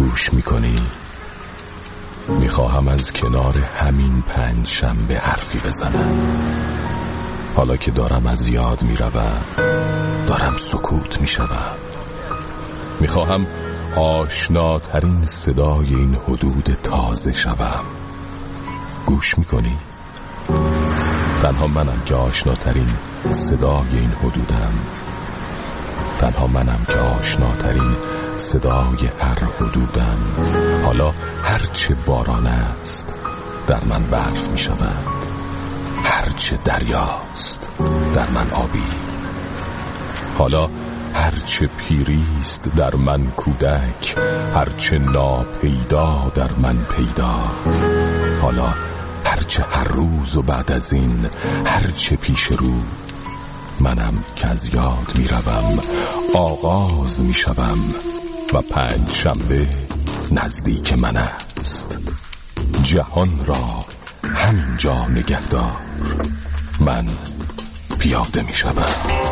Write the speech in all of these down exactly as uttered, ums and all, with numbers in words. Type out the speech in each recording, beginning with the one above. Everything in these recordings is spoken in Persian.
گوش میکنی؟ میخواهم از کنار همین پنج شنبه حرفی بزنم. حالا که دارم از یاد میروم، دارم سکوت میشوم. میخواهم آشناترین صدای این حدود تازه شوم. گوش میکنی؟ تنها منم که آشناترین صدای این حدودم. تنها منم که آشناترین صدای هر حدودم. حالا هرچه باران است در من برف می شود، هرچه دریاست در من آبی. حالا هرچه پیریست در من کودک، هرچه ناپیدا در من پیدا. حالا هرچه هر روز و بعد از این هرچه پیش رو، منم که از یاد می روم، آغاز می شوم و پنج شنبه نزدیک من است. جهان را همینجا نگهدار، من پیاده می شوم.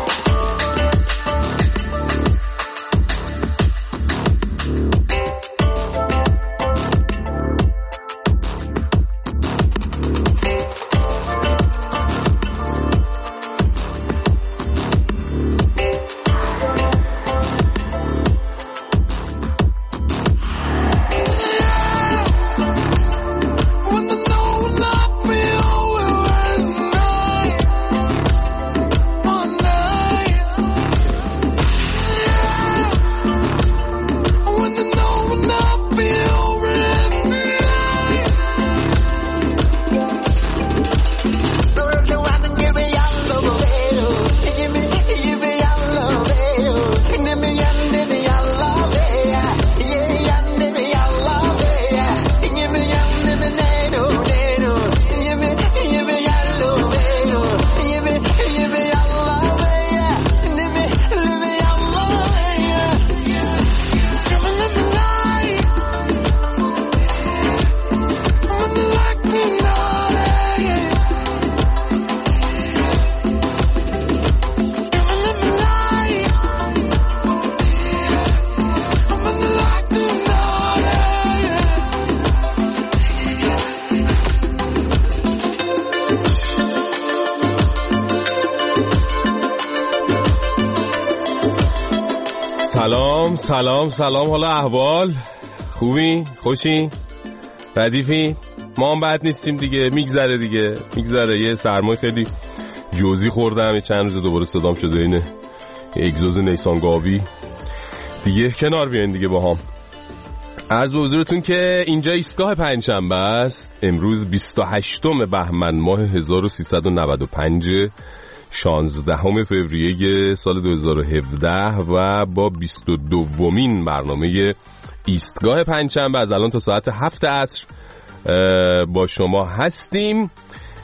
سلام سلام سلام. حالا احوال خوبی؟ خوشی؟ ردیفی؟ ما هم بد نیستیم دیگه، میگذره دیگه میگذره. یه سرمای خیلی جوزی خوردم یه چند روز، دوباره صدام شده اینه اگزوز نیسان گاوی دیگه. کنار بیاین دیگه با هم. عرض به حضورتون که اینجا ایستگاه پنجشنبه است. امروز بیست و هشتم بهمن ماه هزار و سیصد و نود و پنج، شانزدهم فوریه سال دو هزار و هفده و با بیست و دومین برنامه ایستگاه پنجشنبه از الان تا ساعت هفت عصر با شما هستیم.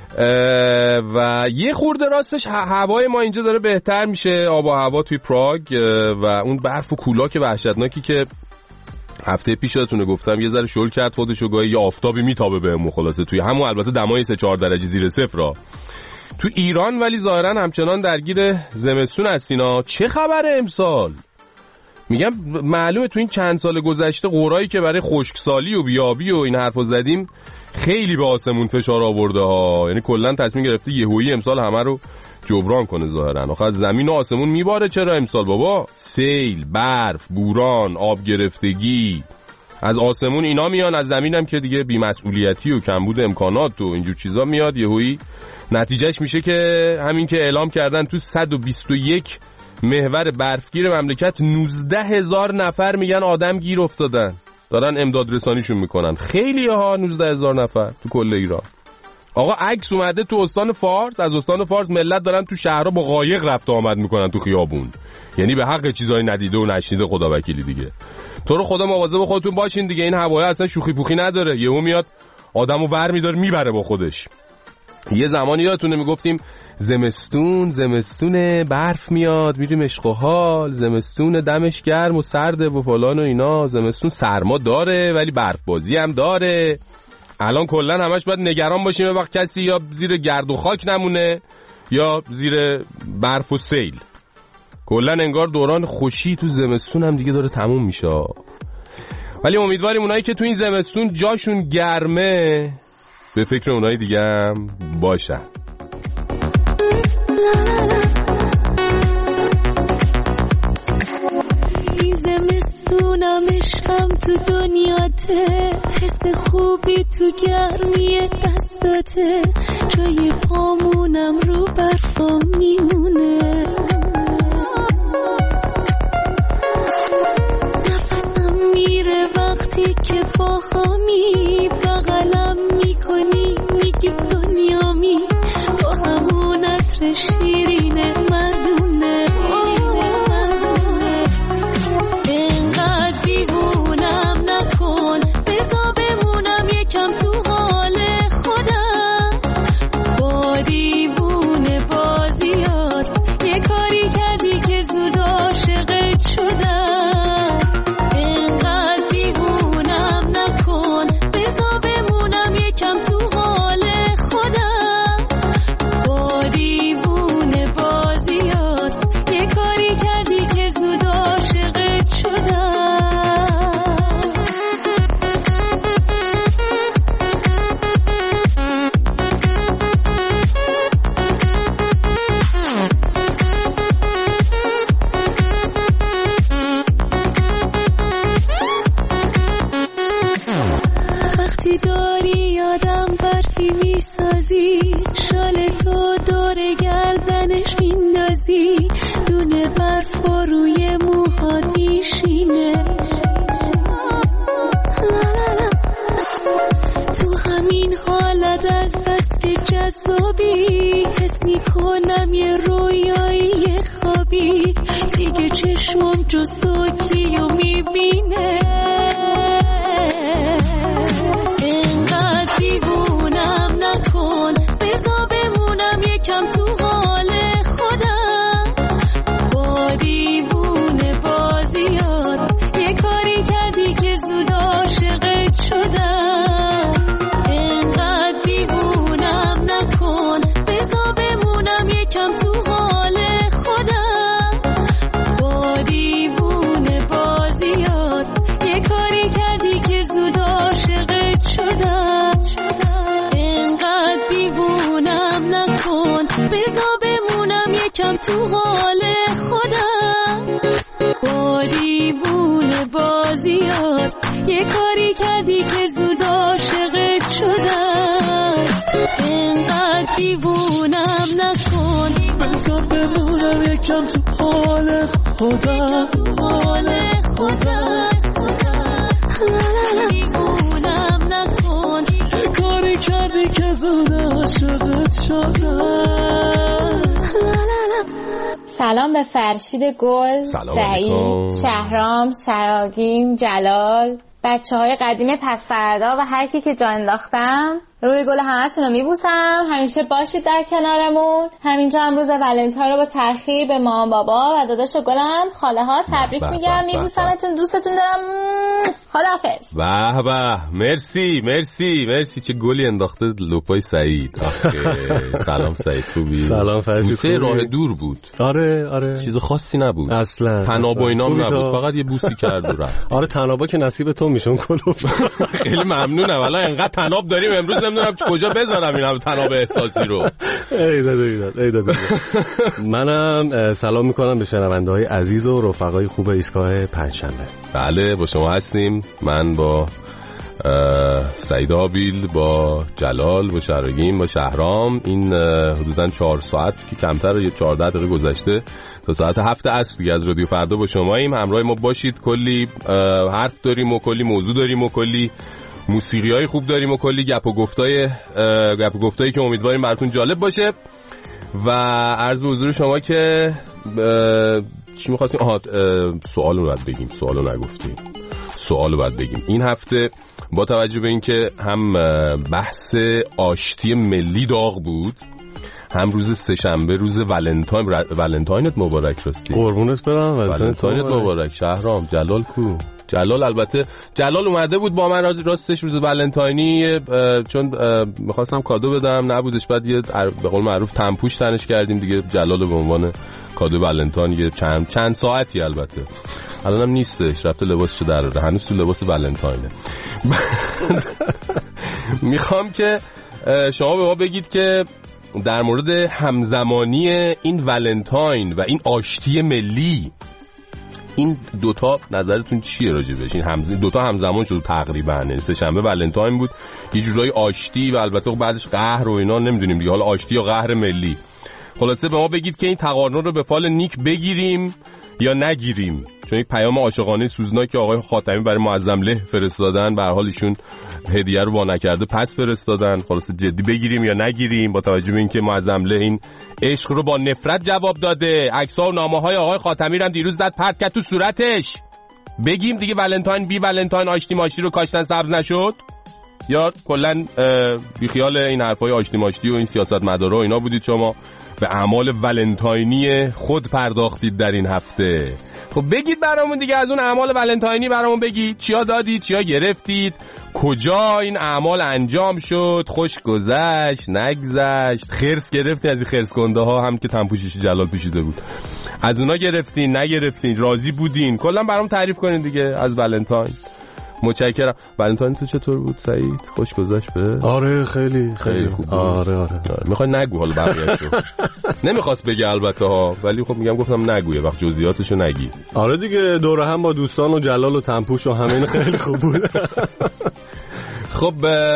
و یه خورده راستش هوای ما اینجا داره بهتر میشه، آب و هوا توی پراگ و اون برف و کولاک وحشتناکی که هفته پیش یادتونه گفتم یه ذره شل کرد خودشو، گاهی یه آفتابی میتابه بهمون، خلاصه توی همون البته دمای سه چهار درجه زیر صفر را تو ایران، ولی ظاهرا همچنان درگیر زمستون هستینا. چه خبره امسال؟ میگم معلومه تو این چند سال گذشته قرایی که برای خشکسالی و بیابی و این حرفا زدیم خیلی به آسمون فشار آورده ها. یعنی کلا تصمیم گرفته یهویی امسال همه رو جبران کنه ظاهرا. آخه زمین و آسمون میباره. چرا امسال بابا؟ سیل، برف، بوران، آب گرفتگی از آسمون اینا میان، از زمینم که دیگه بی‌مسئولیتی و کمبود امکانات و اینجور چیزا میاد یهویی. نتیجهش میشه که همین که اعلام کردن تو صد و بیست و یک محور برفگیر مملکت نوزده هزار نفر میگن آدم گیر افتادن، دارن امداد رسانیشون میکنن. خیلی ها، نوزده هزار نفر تو کل ایران. آقا عکس اومده تو استان فارس، از استان فارس ملت دارن تو شهرها با قایق رفت آمد میکنن تو خیابون. یعنی به حق چیزای ندیده و نشنیده خدا وکیلی دیگه. تو رو خدا مواظب خودتون باشین دیگه. این هوای اصلا شوخی پوخی نداره. یهو میاد آدمو ور میداره میبره با خودش. یه زمانی یادتونه میگفتیم زمستون زمستون برف میاد میریم عشق و حال، زمستون دمش گرم و سرده و فلان و اینا، زمستون سرما داره ولی برف بازی هم داره. الان کلا همش باید نگران باشیم وقت کسی یا زیر گرد و خاک نمونه یا زیر برف و سیل. کلا انگار دوران خوشی تو زمستون هم دیگه داره تموم میشه. ولی امیدواریم اونایی که تو این زمستون جاشون گرمه به فکر اونای دیگه هم باشن. این زمستونم عشقم تو دنیاته، حس خوبی تو گرمی دستاته، جای پامونم رو برفا میمونه، نفسم میره وقتی که با همی بغلم میکنی، میگی دنیامی با همون عطر شیرین مردونه، اینقدر دیوونم نکن، بذار بمونم یکم تو حال خودم، با دیوونه بازیات یه کاری کردی که زود عاشقت شدم، اینقدر دیوونم نکن، بذار بمونم یکم تو حال خودم، با دیوونه بازیات یه کاری کردی که زود عاشقت شدم. وقتی داری یادم برفی میسازی، شال تو دور گردنش میندازی، دونه برف روی موهات میشینه، تو همین حالت از دست جذابی، حس میکنم یه رویایی خوابی، دیگه چشمم جز تو کیو میبینه، اینقدر دیوونم نکن، بذار بمونم یکم تو حال خودم، با دیوونه بازیات یه کاری کردی که زود عاشقت شدم، اینقدر دیوونم نکن، بذار بمونم یکم تو حال خودم، با دیوونه بازیات یه کاری کردی که زود عاشقت شدم، اینقدر دیوونم نکن، بذار بمونم یکم تو حال خودم، با دیوونه بازیات یه کاری کردی که زود عاشقت شدم، اینقدر دیوونم نکن، بذار بمونم یکم تو حال خودم، حال خودم، دیوونم نکن، یه کاری کردی که زود عاشقت شدم. سلام به فرشید گل، سعید، شهرام، شراگیم، جلال، بچه های قدیم پس فردا و هر کی که جا انداختم. روی گل همتون رو میبوسم، همیشه باشید در کنارمون. همینجا هم روز ولنتاین رو با تأخیر به مامان بابا و داداش و گلم خاله ها تبریک میگم، میبوسمتون، دوستتون دارم، خداحافظ. به به، مرسی مرسی مرسی. چه گلی انداخته لپای سعید. سلام سعید، خوبی؟ سلام فرشید. بوسه راه دور بود. آره آره، چیز خاصی نبود اصلا، تناب و اینام نبود، فقط یه بوسی کرد و رفت. آره تنابا که نصیب تو میشون کنم. خیلی ممنونم، والا انقدر تناب داریم امروز نمیدونم کجا بذارم این همه تناب احساسی رو. ای داد ای داد ای داد. منم سلام میکنم به شنونده‌های عزیز و رفقای خوب ایستگاه پنجشنبه. بله با شما هستیم، من با سعید آبیل، با جلال، با شراگیم، با شهرام. این حدوداً چهار ساعت که کمتر، یه چهارده دقیقه گذشته تا ساعت هفت عصر دیگه از رادیو فردا با شماییم. همراه ما باشید، کلی حرف داریم و کلی موضوع داریم و کلی موسیقی های خوب داریم و کلی گپ و گفتای گپ و گفتایی که امیدواریم براتون جالب باشه. و عرض به حضور شما که چی می‌خواستیم؟ آها سوالو باید بگیم، سوالو نگفتیم، سوالو باید بگیم. این هفته با توجه به اینکه هم بحث آشتی ملی داغ بود، هم روز سه‌شنبه روز ولنتاین، ولنتاینت مبارک راستی. قربونت برم، ولنتاینت مبارک. شهرام، جلال کو؟ جلال البته جلال اومده بود با من راستش روز ولنتاینی، چون می‌خواستم کادو بدم نبودش، بعد یه به قول معروف تنپوش تنش کردیم دیگه. جلال به عنوان کادو ولنتاین یه چند چند ساعتی البته الانم نیستش، رفته لباسشو دراره، هنوز تو لباس ولنتاینه. میخوام که شما به ما بگید که در مورد همزمانی این ولنتاین و این آشتی ملی، این دوتا نظرتون چیه راجبش؟ این همز... دوتا همزمان شد تقریبا، سه شنبه ولنتاین بود، یه جورایی آشتی و البته بعدش قهر و اینا، نمیدونیم دیگه حالا آشتی یا قهر ملی. خلاصه به ما بگید که این تقارن رو به فال نیک بگیریم یا نگیریم، چون یک پیام عاشقانه سوزناک که آقای خاتمی برای معظم له فرستادن، به هر حال ایشون هدیه رو وا نکرده پس فرستادن. خلاصه جدی بگیریم یا نگیریم با توجه به اینکه معظم له این عشق رو با نفرت جواب داده، عکس‌ها و نامه‌های آقای خاتمی رو هم دیروز زد پرت کرد تو صورتش. بگیم دیگه ولنتاین بی ولنتاین آشتی ماشتی رو کاشتن سبز نشد، یا کلا بی خیال این حرفای آشتی ماشتی و این سیاستمدارا و اینا بودید شما به اعمال ولنتاینی خود پرداختید در این هفته؟ خب بگید برامون دیگه، از اون اعمال ولنتاینی برامون بگید، چیا دادید، چیا گرفتید، کجا این اعمال انجام شد، خوش گذشت، نگذشت، خرس گرفتید از این خرس گنده ها هم که تنپوشش جلال پوشیده بود، از اونا گرفتین نگرفتین، راضی بودین، کلا برام تعریف کنین دیگه از ولنتاین. متشکرم. ولنتاین تو چطور بود سعید؟ خوش گذشت به؟ آره خیلی خیلی خوب بود. آره آره, آره. میخوای نگو حالا بقیه‌اشو. نمیخواست بگه البته ها، ولی خب میگم گفتم نگویه وقت جزئیاتشو نگی. آره دیگه دور هم با دوستان و جلال و تنپوش و همین خیلی خوب بود. خب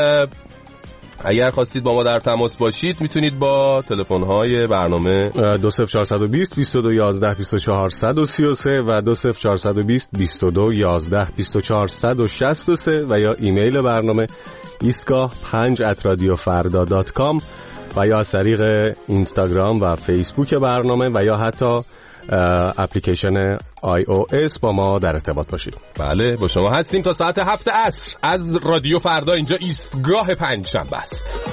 اگر خواستید با ما در تماس باشید میتونید با تلفن‌های برنامه دو صفر چهار دو صفر بیست و دو یازده بیست و چهار سی و سه و دو صفر چهار دو صفر بیست و دو یازده بیست و چهار شصت و سه و یا ایمیل برنامه ایستگاه پنج ات رادیو فردا دات کام و یا از طریق اینستاگرام و فیسبوک برنامه و یا حتی اپلیکیشن آی او اس با ما در ارتباط باشید. بله با شما هستیم تا ساعت هفت عصر از رادیو فردا. اینجا ایستگاه پنج شنبه است.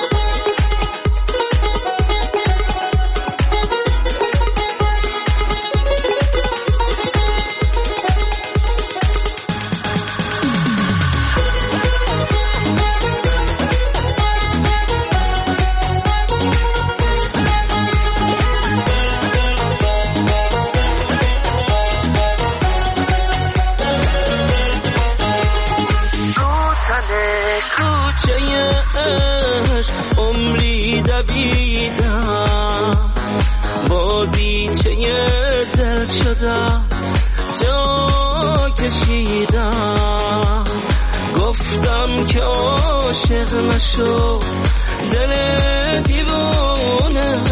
عمری دویدم بازی چه دل شدم جا کشیدم گفتم که عاشق نشو دل دیوونه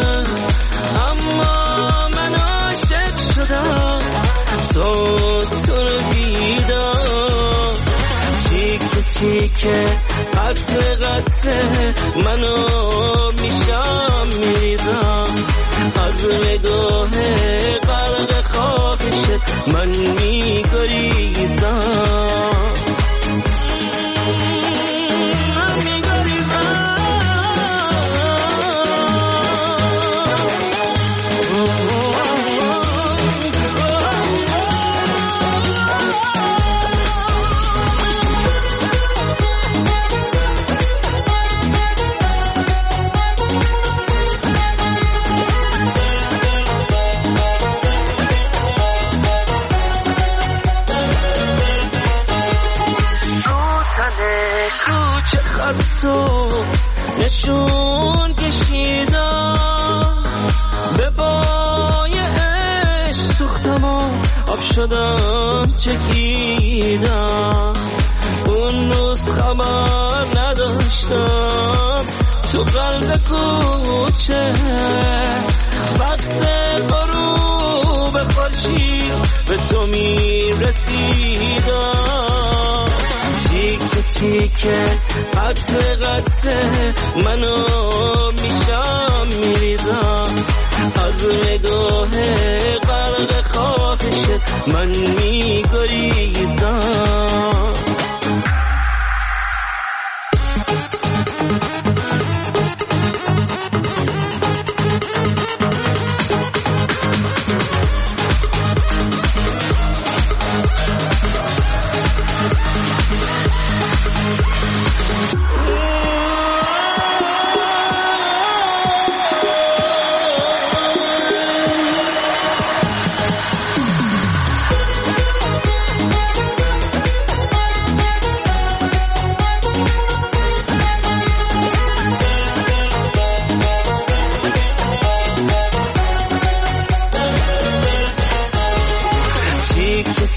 اما من عاشق شدم تو تو رو دیدم چیکه چیکه قطره قطره منو میشم میریزم از نگاه غرق خاکشت من میگریزم نشون کشیدم به بای عشق سوختم و آب شدم چکیدم اون روز خبر نداشتم تو قلب کوچه وقت غروب خورشید به تو میرسیدم چیکه چیکه قطره قطره منو میشم میریزم از نگاه غرق خاکشت من میگریزم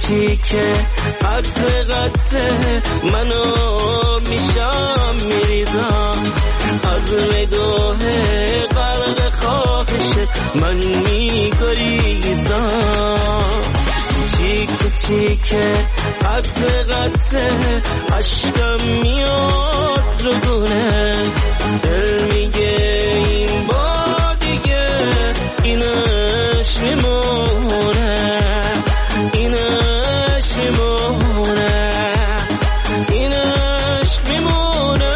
تیکه قطره قطره منو میشم میریزم از نگاه غرق خواهشت من میگریزم تیکه تیکه قطره قطره عشقم میاد رگونه دل میگه این با دیگه اینش میمونه اینش میمونه اینش میمونه.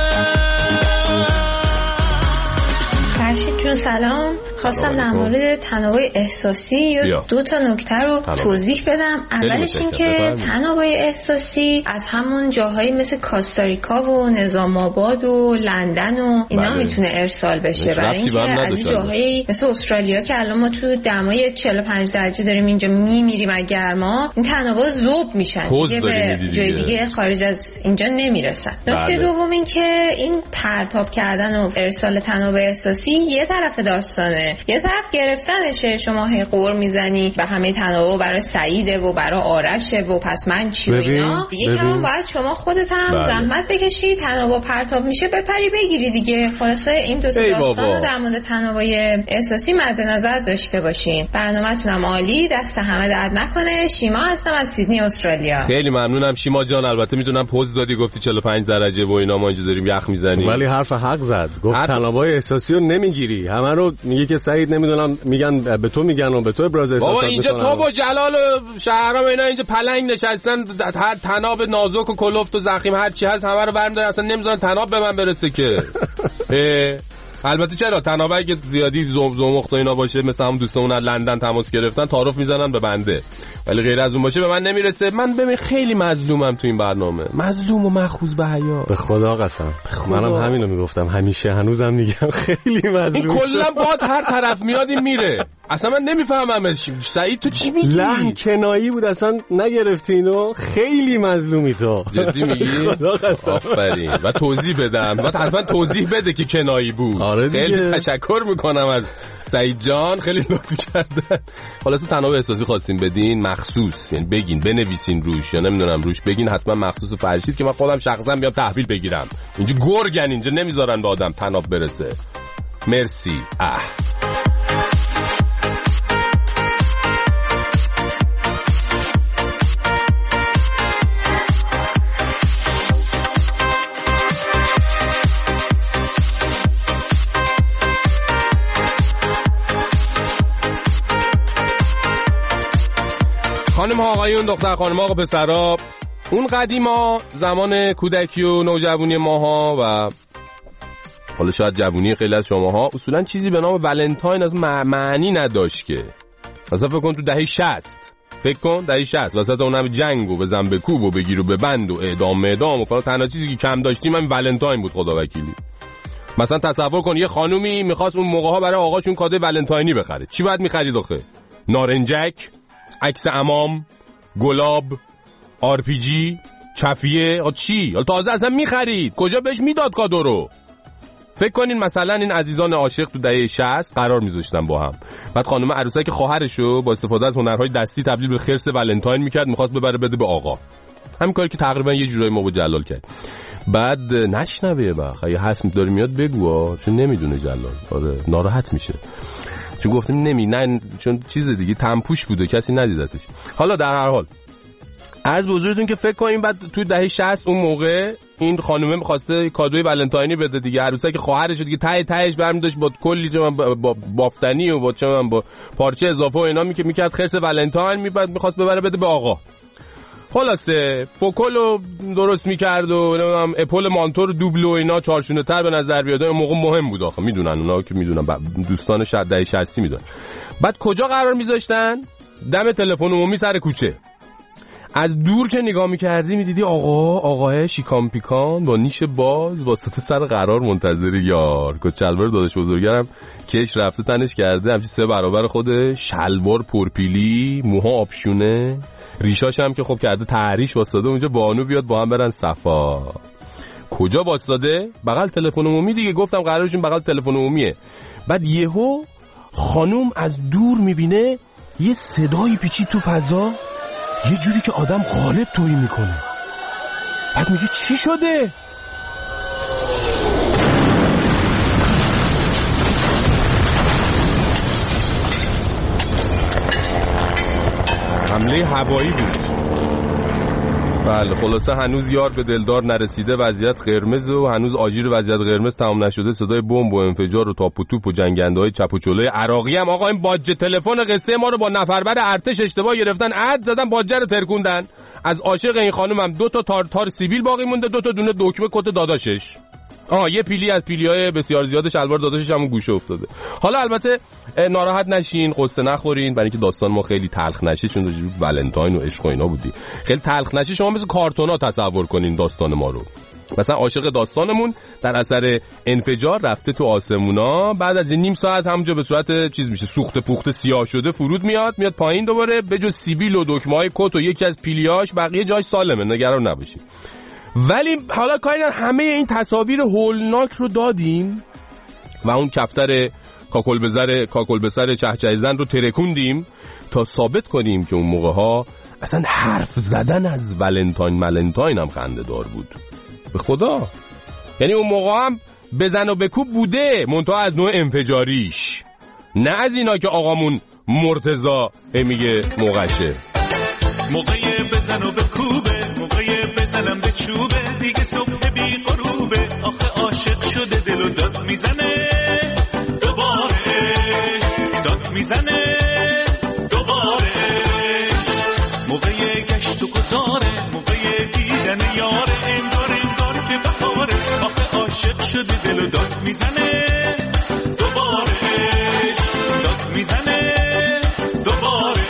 فرشید جون سلام، خواستم در مورد تنوع احساسی یا دو تا نکته رو توضیح بدم. اولش این که تنوع احساسی از همون جاهایی مثل کاستاریکا و نظام آباد و لندن و اینا بله. میتونه ارسال بشه، برای اینکه از این جاهایی مثل استرالیا که الان ما تو دمای چهل و پنج درجه داریم اینجا میمیریم از گرما، این تنوع ذوب میشن دیگه به جای دیگه خارج از اینجا نمیرسن. نکته دوم این که این پرتاب کردن و ارسال تنوع احساسی یه طرف داستانه، یه طرف گرفتنشه. شما هی قور میزنی و همه تنوع برای سعیده و برای آرشه و پس من چی و اینا. یکم باید شما خودت هم بله. زحمت بکشی، تنوع پرتاب میشه بپری بگیری دیگه. خلاصه این دو تا داستان رو در مورد تنوع احساسی مد نظر داشته باشین. برنامه‌تونم عالی، دست همه درد نکنه. شیما هستم از سیدنی استرالیا. خیلی ممنونم شیما جان. البته میدونم پوز دادی گفتی چهل و پنج درجه و اینا ما اینجا داریم یخ میزنیم، ولی حرف حق زد. گفت حرف... تنوع احساسی رو نمیگیری. همه رو میگه که سعید نمیدونم میگن به تو میگن و به تو ابراز احساسات میکنن. اینجا تو و جلال و شهرام اینا اینجا پلنگ نشستن، هر تناب نازک و کلفت و زخیم هر چی هست همه رو برمی‌دارن، اصلا نمیذارن تناب به من برسه که. البته چرا تناب اگه زیادی زوم زومخت و اینا باشه مثل هم دوستمون از لندن تماس گرفتن تعارف میزنن به بنده، ولی غیر از اون باشه به من نمیرسه. من ببین خیلی مظلومم تو این برنامه، مظلوم و مأخوذ به حیا. به خدا قسم منم همینو میگفتم همیشه، هنوزم میگم خیلی مظلوم. این کلا باد هر طرف میاد این میره، اصلا من نمیفهمم. سعید تو چی میگی؟ لحن کنایی بود اصلا نگرفتی اینو. خیلی مظلومی تو. جدی میگی؟ خدا قسم. آفرین. و توضیح بدم و حتما توضیح بده که کنایی بود. آره خیلی تشکر میکنم از سعید جان، خیلی لطف کردن. خلاص تنوع احساسی خواستین بدین مخصوص، یعنی بگین بنویسین روش یا نمیدونم روش بگین حتما مخصوص فرشید که من خودم شخصا بیام تحویل بگیرم. اینجا گرگن، اینجا نمیذارن به آدم تناب برسه. مرسی. اه خانم ها آقایون دختر خانم ها آقا پسرا، اون قدیما زمان کودکی و نوجوانی ماها و حالا شاید جوونی خیلی از شماها اصولا چیزی به نام ولنتاین از معنی نداشت که. مثلا فکر کن تو دهه شصت، فکر کن دهه شصت وسط اون هم جنگ و بزن به کوب و بگیر و ببند و اعدام اعدام و فلان، تنها چیزی که کم داشتیم همین ولنتاین بود. خدا وکیلی. مثلا تصور کن یه خانومی میخواست اون موقع ها برای آقاشون کادوی ولنتاینی بخره، چی باید میخرید آخه؟ نارنجک، عکس عمام، گلاب، آر پی جی، چفیه، چی؟ حالا تازه اصلا میخرید، کجا بهش میداد کادو رو؟ فکر کنین مثلا این عزیزان عاشق تو دهه شصت قرار میذاشتن با هم، بعد خانم عروسک خواهرشو با استفاده از هنرهای دستی تبدیل به خرس ولنتاین میکرد، میخواست ببره بده به آقا. همین کاری که تقریبا یه جورایی ما با جلال کرد. بعد نشنوه بخ اگه هست داره میاد بگو، چون نمیدونه جلال. آره ناراحت میشه چون گفتم نمی نه چون چیز دیگه تنپوش بوده کسی ندیدتش. حالا در هر حال عرض به حضورتون که فکر کنیم بعد تو دهه شصت اون موقع این خانومه می‌خواسته کادوی ولنتاینی بده دیگه، عروسک خواهرش دیگه ته تهش برمی داشت با کلی با بافتنی و با چه من با پارچه اضافه و اینا می که میکرد خرس ولنتاین میبد می‌خواست ببره بده به آقا. خلاصه فوکولو درست میکرد و نمیدونم اپول مانتور دوبل و اینا چارشونه تر به نظر بیاد. اون موقع مهم بود آخه، میدونن اونا که میدونن دوستان شاید دهه شصت میدونن. بعد کجا قرار میذاشتن؟ دم تلفن عمومی سر کوچه. از دور که نگاه میکردی میدیدی آقا آقاه شیکان پیکان با نیش باز با ست سر قرار منتظر یار. کچلوار داداش بزرگرم کش رفته تنش کرده همچین سه برابر خودش، شلوار پرپیلی، موها آبشونه، ریشاش هم که خب کرده تحریش واسطاده اونجا بانو بیاد با هم برن صفا. کجا واسطاده؟ بغل تلفن عمومی دیگه. گفتم قرارشون بغل تلفن عمومیه. بعد یهو خانوم از دور میبینه یه صدایی پیچید تو فضا، یه جوری که آدم غالب تویی میکنه. بعد میگه چی شده؟ حمله هوایی بود. بله خلاصه هنوز یار به دلدار نرسیده، وضعیت قرمز و هنوز آژیر وضعیت قرمز تمام نشده. صدای بمب و انفجار و تاپ و توپ و جنگنده‌های چپ و چلوی عراقی هم. آقا این باجه تلفن قصه ما رو با نفربر ارتش اشتباه گرفتن، عد زدن، باجه رو ترکوندن. از عاشق این خانم هم دو تا تار تار سیبیل باقی مونده، دو تا دونه دکمه کت داداشش. آها یه پیلی از پیلیای بسیار زیاد شلوار داداشش همون گوشه افتاده. حالا البته ناراحت نشین، قصه نخورین، برای اینکه داستان ما خیلی تلخ نشه، چون راجع به ولنتاین و عشق و اینا بودی. خیلی تلخ نشه، شما مثل کارتونا تصور کنین داستان ما رو. مثلا عاشق داستانمون در اثر انفجار رفته تو آسمونا، بعد از نیم ساعت همونجا به صورت چیز میشه، سوخته پوخته سیاه شده فرود میاد، میاد پایین دوباره، به جز سیبیل و دکمه‌های کت و یکی از پیلیاش بقیه جاش سالمه، نگران نباشید. ولی حالا کاری همه این تصاویر هولناک رو دادیم و اون کفتر کاکل بزر کاکل بسر چهچه زن رو ترکوندیم تا ثابت کنیم که اون موقع ها اصلا حرف زدن از ولنتاین ملنتاین هم خنده دار بود. به خدا، یعنی اون موقع هم بزن و بکوب بوده، منتها از نوع انفجاریش، نه از اینا که آقامون مرتضی میگه موقعشه. موقع بزن و بکوبه، موقع بزنم به چوبه، دیگه صبح بی غروبه، آخه عاشق شده دل و داد میزنه دوباره، داد میزنه دوباره. موقع گشت و گذاره، موقع دیدن یاره، انگار انگار که بهاره، آخه عاشق شده دل و داد میزنه دوباره، داد میزنه دوباره.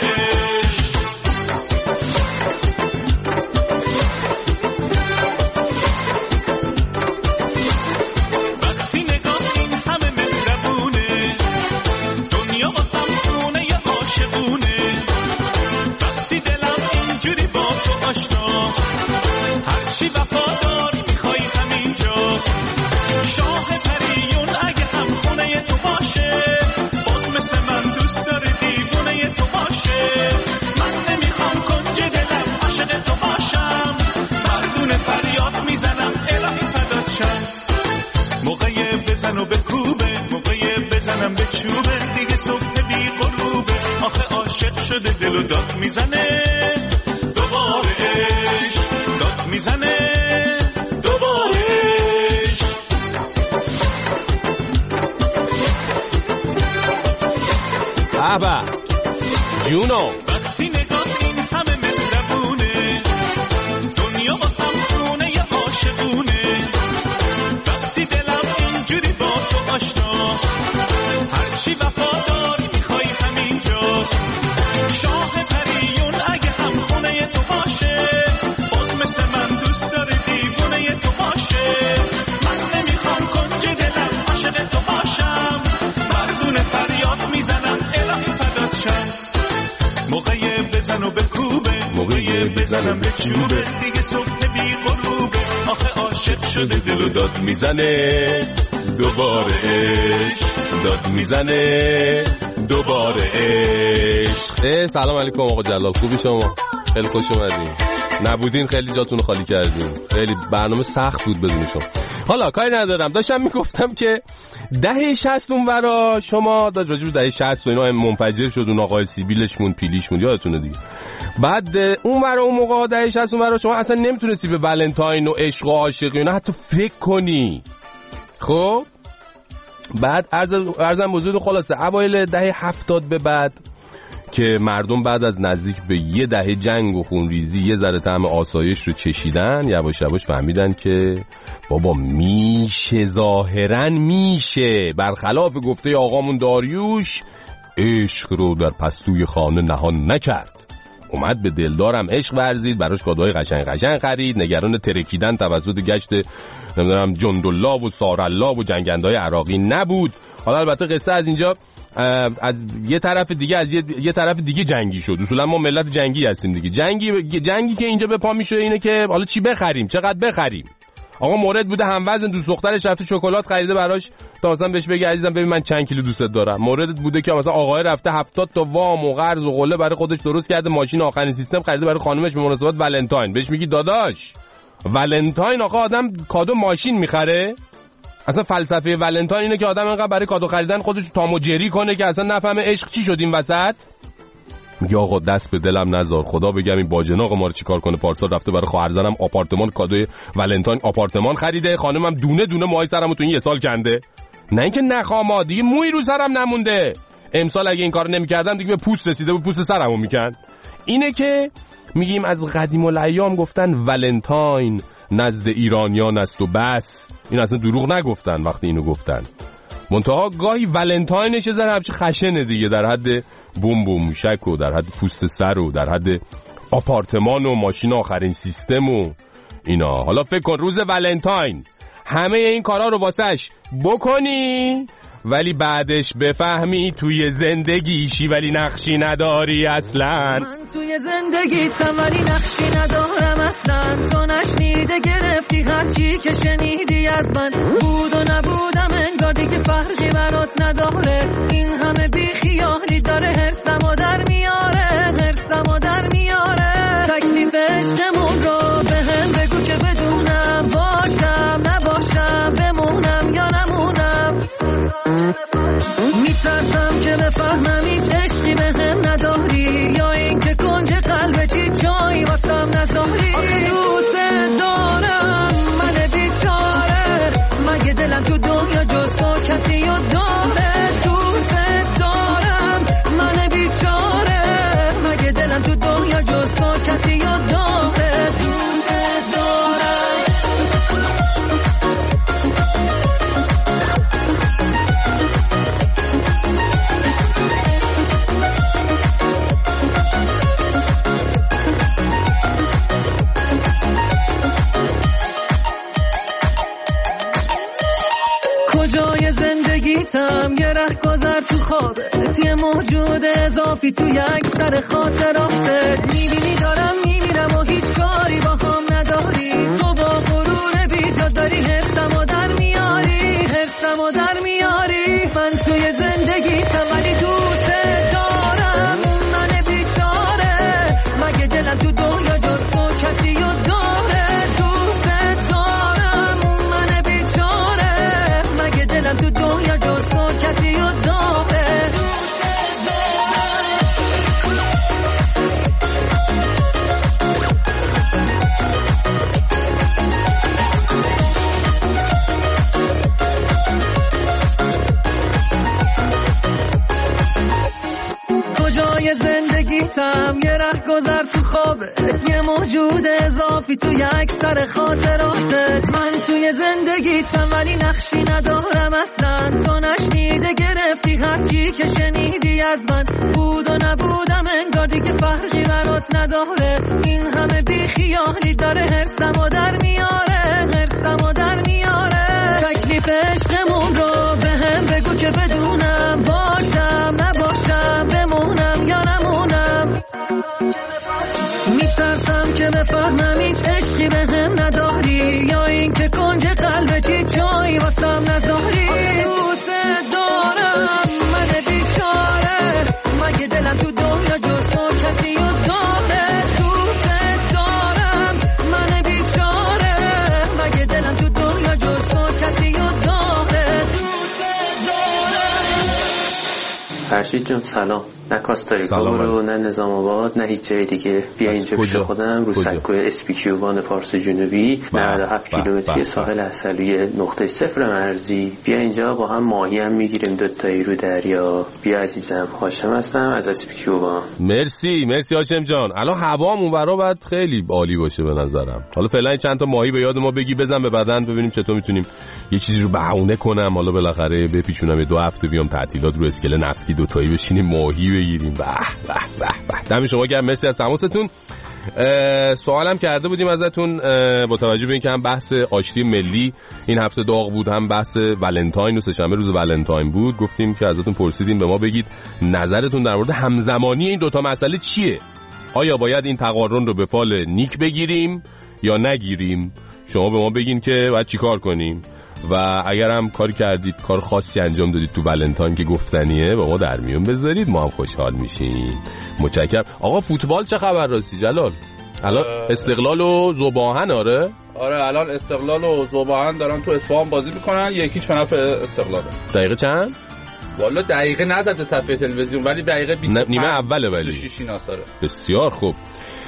هرچی وفاداری میخوای همینجاست، شاه پریون اگه هم خونه تو باشه، باز مثل من دوست داره دیوونه تو باشه. من نمیخوام کنج دلم عاشق تو باشم، مردون فریاد میزنم الهی فدات شم. موقع بزن و بکوبه، موقع بزنم به چوبه، دیگه صبح بی غروبه، آخه عاشق شده دل و داد میزنه دوباره، داد میزنه دوباره. بابا جونو وقتی نگاه این همه مهربونه، دنیا واسم خونه ی عاشقونه، وقتی دلم اینجوری با تو آشناست، هرچی وفاداری میخوای همینجاست. شاه پریون اگه هم خونه تو باشه، باز مثل من دوست داره دیوونه تو باشه. من نمیخوام کنج دلم عاشق تو باشم، مردون فریاد میزنم الهی فدات شم. موقع بزن و بکوبه، موقع بزنم به چوبه، دیگه صبح بی غروبه، آخه عاشق شده دل و داد میزنه دوباره، داد میزنه دوباره عشق. سلام علیکم آقا جلال، خوبی شما؟ خیلی خوش اومدین. نبودین خیلی جاتون خالی کردیم، خیلی برنامه سخت بود بدون شما. حالا کاری ندارم، داشتم میگفتم که دهه شصت اون ورا شما داشت راجب دهه شصت و اینا منفجر شد، اون آقای سیبیلش مون پیلیش مون، یادتونه دیگه. بعد اون ورا اون موقع دهه شصت اون ورا شما اصلا نمیتونستی به ولنتاین و عشق و عاشقی اینا حتی فکر کنی. خب بعد عرض ارزم بزرگ خلاصه اوایل دهه هفتاد به بعد که مردم بعد از نزدیک به یه دهه جنگ و خونریزی یه ذره طعم آسایش رو چشیدن، یواش یواش فهمیدن که بابا میشه، ظاهرا میشه، برخلاف گفته آقامون داریوش عشق رو در پستوی خانه نهان نکرد. اومد به دلدارم عشق ورزید، براش کادوهای قشنگ قشنگ خرید، نگران ترکیدن توسط گشت نمیدونم جندالله و سارالله و جنگندهای عراقی نبود. حالا البته قصه از اینجا از یه طرف دیگه از یه, یه طرف دیگه جنگی شد. اصولا ما ملت جنگی هستیم دیگه. جنگی جنگی که اینجا به پا میشه اینه که حالا چی بخریم، چقدر بخریم. آقا مورد بوده هموزن دوست دخترش رفته شکلات خریده براش تا مثلا بهش بگه عزیزم ببین من چند کیلو دوست دارم. مورد بوده که مثلا آقای رفته هفتاد تا وام و قرض و قله برای خودش درست کرده، ماشین آخرین سیستم خریده برای خانومش به مناسبت ولنتاین. بهش میگی داداش ولنتاین آقا آدم کادو ماشین میخره؟ اصلا فلسفه ولنتاین اینه که آدم اینقدر برای کادو خریدن خودش تام و جری کنه که اصلا نفهمه عشق چی شد این وسط. میگه آقا دست به دلم نذار، خدا بگم این باجناق ما رو چیکار کنه. پارسال رفته برای خواهرزنم آپارتمان کادوی ولنتاین آپارتمان خریده، خانمم دونه دونه موهای سرمو تو این یه سال کنده. نه اینکه نخوام دیگه موی رو سرم نمونده. امسال اگه این کارو نمی‌کردم دیگه به پوست رسیده بود، پوست سرمو میکن. اینه که میگیم از قدیم الایام گفتن ولنتاین نزد ایرانیان است و بس. این اصلا دروغ نگفتن وقتی اینو گفتن. منتها گاهی ولنتاینش ذره همچه خشنه دیگه، در حد بمب و موشک و در حد پوست سر و در حد آپارتمان و ماشین آخرین سیستم و اینا. حالا فکر کن روز ولنتاین همه این کارا رو واسش بکنی ولی بعدش بفهمی توی زندگیشی ولی نقشی نداری اصلا. من توی زندگیتم ولی نقشی ندارم اصلا. تو نشنیده گرفتی هرچی که شنیدی از من. بود و نبودم انگار دیگه فرقی برات نداره. این همه بی خیالی داره هرسمو در میاره، هرسمو در میاره. تکلیف عشقمون رو به هم بگو که بدونم، باشم نباشم بمونم یا نمونم. میترسم که بفهمم هیچ عشقی به هم نداری، یا این که کنج قلبتی جایی واسم نذاری. آخه دوست دارم من بیچاره، مگه دلم تو دنیا جز تو کسی رو داره. دوست دارم من بیچاره، مگه دلم تو دنیا جز تو کسی رو داره. دوست دارم کجای زندگیتم یه ره گذر تو خوابت، یه موجود اضافی تو یک سر خاطراتت. میبینی دارم میمیرم و هیچ کاری با هم نداری. تو با غرور بیجا داری هرسمو در میاری، هرسمو در میاری. من توی زندگیتم ولی دوست دارم من بیچاره، مگه دلم تو دنیا جز تو کسی رو داره. دوست دارم من بیچاره، مگه دلم تو دنیا جز تو کسی رو داره. کجای زندگیتم یه ره گذر تو خوابت، یه موجود اضافی تو یک سر خاطراتت. من توی زندگیتم ولی نقشی ندارم اصلا. تو نشنیده گرفتی هرچی که شنیدی از من. بود و نبودم انگار دیگه فرقی برات نداره. این همه بی خیالی داره هرسمو در میاره، هرسمو در میاره. تکلیف عشقمون رو به هم بگو که بدونم، باشم نباشم بمونم یا نمونم. میترسم که بفهمم هیچ عشقی به هم نداری، یا این که کنج قلبتی جایی واسم نذاری. دوست دارم من بیچاره، مگه دلم تو دنیا جز تو کسی رو داره. دوست دارم من بیچاره، مگه دلم تو دنیا جز تو کسی رو داره. دوست دارم. فرشید جون سلام. نه کاستاریکا رو نه نظام آباد نه هیچ جای دیگه. بیا اینجا پیش خودم رو سکوی اسپیکیوان پارس جنوبی نود و هفت کیلومتری ساحل عسلوی نقطه صفر مرزی. بیا اینجا با هم ماهی هم میگیریم دوتایی رو دریا. بیا عزیزم، هاشم هستم از اسپیکیوان. مرسی مرسی هاشم جان. الان هوام اونورا باید خیلی عالی باشه به نظرم. حالا فعلا چند تا ماهی به یاد ما بگی بزن به بدن ببینیم چطور میتونیم یه چیزی رو بهونه کنم. حالا بالاخره بپیچونم دو هفته بیام تعطیلات رو اسکله نفتی دوتایی بشینیم ماهی بگیریم. به به به به. دم شما گرم، مرسی از تماستون. سوالم کرده بودیم ازتون با توجه به اینکه هم بحث آشتی ملی این هفته داغ بود، هم بحث ولنتاین و سه‌شنبه روز ولنتاین بود. گفتیم که ازتون پرسیدیم به ما بگید نظرتون در مورد همزمانی این دوتا مسئله چیه. آیا باید این تقارن رو به فال نیک بگیریم یا نگیریم؟ شما به ما بگین که باید چی کار کنیم و اگر هم کار کردید، کار خاصی انجام دادید تو ولنتاین که گفتنیه، با ما در میون بذارید، ما هم خوشحال میشیم. متشکرم. آقا فوتبال چه خبر راستی جلال؟ الان استقلال و ذوب‌آهن آره؟ آره الان استقلال و ذوب‌آهن دارن تو اصفهان بازی میکنن، یکیش به نفع استقلاله. دقیقه چند؟ والا دقیقه نزده صفحه تلویزیون ولی دقیقه بیست و پنج نیمه اوله ولی بیست و شش ناصره. بسیار خوب.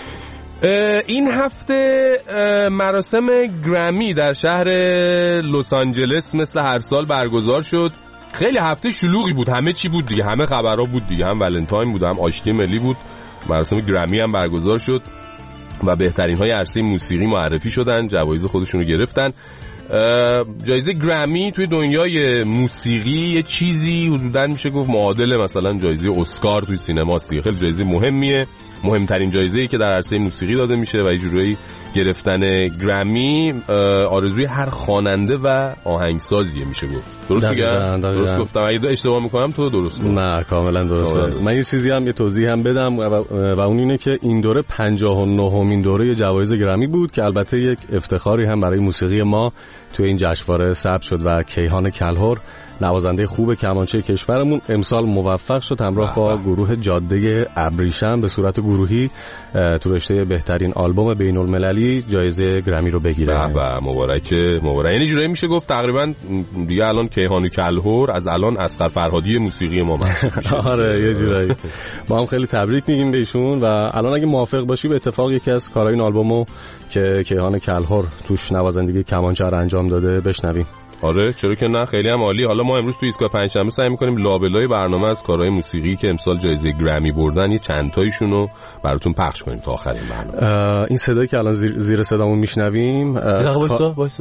این هفته مراسم گرمی در شهر لس آنجلس مثل هر سال برگزار شد. خیلی هفته شلوغی بود، همه چی بود دیگه، همه خبرها بود دیگه، هم ولنتاین بود هم آشتی ملی بود. مراسم گرمی هم برگزار شد و بهترین های عرصه موسیقی معرفی شدن، جوایز خودشون رو گرفتن. جایزه گرمی توی دنیای موسیقی یه چیزی حدوداً میشه گفت معادل مثلا جایزه اسکار توی سینماست دیگه. خیلی جایزه مهمیه، مهمترین جایزه‌ای که در عرصه موسیقی داده میشه و یه جورایی گرفتن گرمی آرزوی هر خواننده و آهنگسازیه میشه گفت. درست میگم؟ درست گفتم؟ اگه اشتباه میکنم تو درست میگی. نه کاملا درسته. من یه چیزی هم یه توضیح هم بدم و اون اینه که این دوره پنجاه و نهمین دوره جوایز گرمی بود که البته یک افتخاری هم برای موسیقی ما توی این جشنواره ثبت شد و کیهان کلهر نوازنده خوب کمانچه کشورمون امسال موفق شد همراه با گروه جاده ابریشم به صورت گروهی تو رشته بهترین آلبوم بین المللی جایزه گرمی رو بگیره. به مبارک مبارک. یعنی جورایی میشه گفت تقریبا دیگه الان کیهان کلهر از الان اصغر فرهادی موسیقی ما محسوب. آره یه جورایی ما هم خیلی تبریک میگیم بهشون و الان اگه موافق باشی به اتفاق یکی از کارهای این آلبومو که کیهان کلهر توش نوازندگی کمانچه رو انجام داده بشنویم. آره چرا که نه، خیلی هم عالی. حالا ما امروز تو ایستگاه پنجشنبه سعی می‌کنیم لابلای برنامه از کارهای موسیقی که امسال جایزه گرمی بردن یه چند تایشون رو براتون پخش کنیم تا آخر این برنامه. این صدایی که الان زیر, زیر صدامون میشنویم وایسا وایسا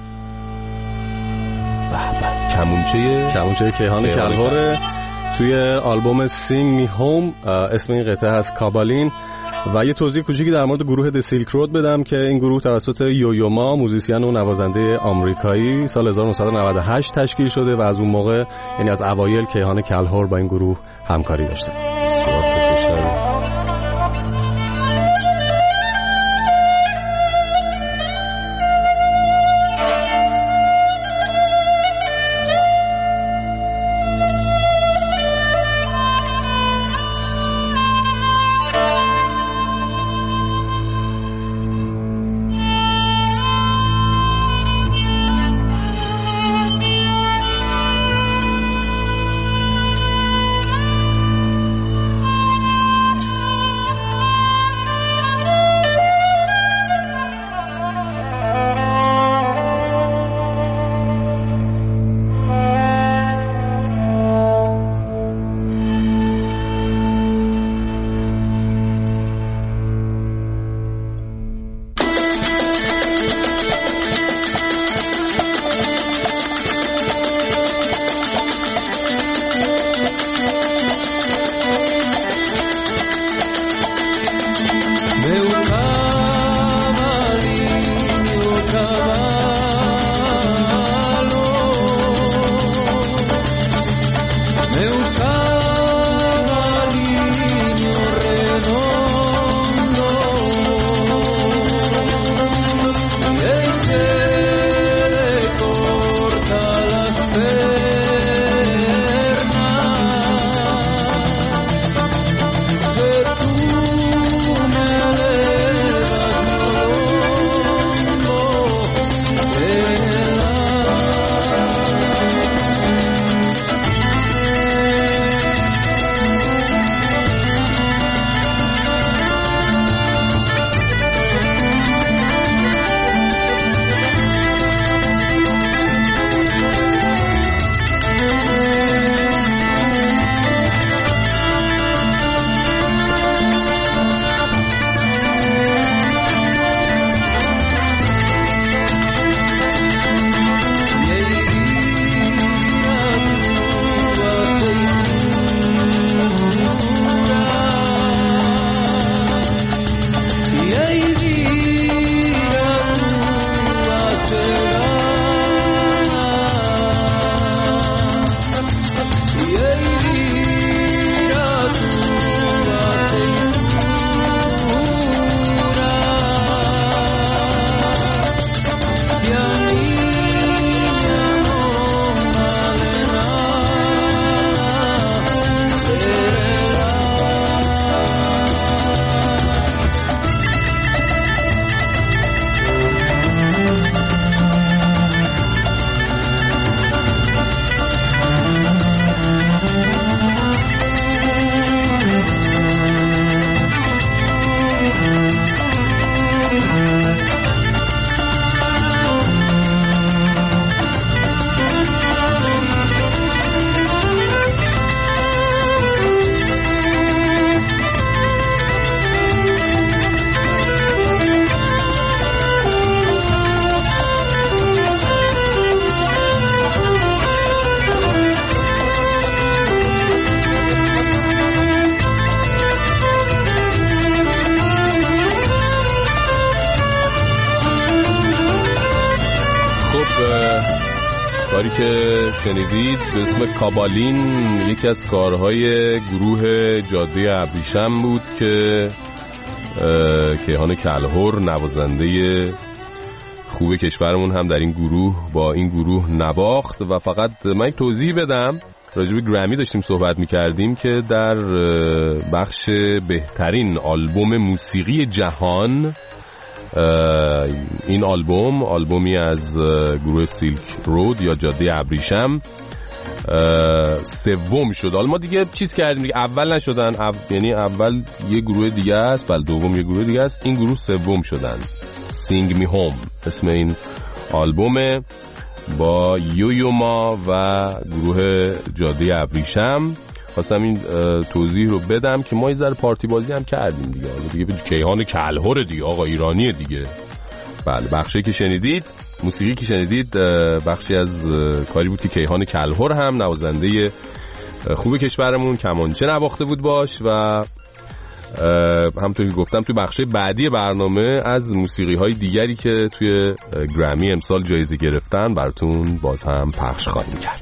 کمونچه کمونچه کیهان کلهر توی آلبوم سینگ می هوم، اسم این قطعه هست کابالین. و یه توضیح کوچیکی در مورد گروه د سیلک رود بدم که این گروه توسط یویوما موزیسین و نوازنده آمریکایی سال هزار و نهصد و نود و هشت تشکیل شده و از اون موقع یعنی از اوایل کیهان کلهر با این گروه همکاری داشته. کاری که شنیدید به اسم کابالین یکی از کارهای گروه جاده ابریشم بود که کیهان کلهر نوازنده خوب کشورمون هم در این گروه با این گروه نواخت. و فقط من یک توضیح بدم، راجع به گرمی داشتیم صحبت می‌کردیم که در بخش بهترین آلبوم موسیقی جهان این آلبوم آلبومی از گروه سیلک رود یا جاده ابریشم سوم شد. حالا ما دیگه چیز کردیم دیگه، اول نشدن او... یعنی اول یه گروه دیگه است، بل دوم یه گروه دیگه است، این گروه سوم شدن. Sing Me Home اسم این آلبومه با یویوما و گروه جاده ابریشم. خواستم این توضیح رو بدم که ما یه ذره پارتی بازی هم کردیم دیگه. حالا دیگه کیهان کلهر دیگه، آقا ایرانیه دیگه. بله، بخشی که شنیدید، موسیقی که شنیدید بخشی از کاری بود که کیهان کلهر هم نوازنده خوب کشورمون کمانچه نواخته بود باش. و همونطور که گفتم توی بخش بعدی برنامه از موسیقی های دیگری که توی گرمی امسال جایزه گرفتن براتون باز هم پخش خواهیم کرد.